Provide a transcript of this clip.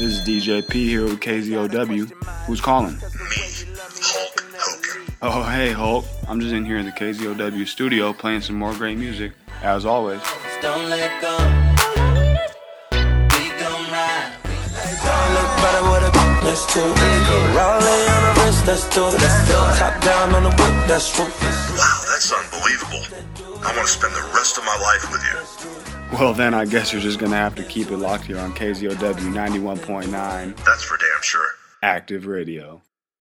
This is DJ P here with KZOW. Who's calling? Me, Hulk Hogan. Oh, hey, Hulk. I'm just in here in the KZOW studio playing some more great music, as always. Don't let go. We gon' ride. Don't look better with a let's do it. Rolling on the wrist, let's do it. Top down on the whip, that's true. Wow, that's unbelievable. I want to spend the rest of my life with you. Well, then I guess you're just going to have to keep it locked here on KZOW 91.9. That's for damn sure. Active Radio.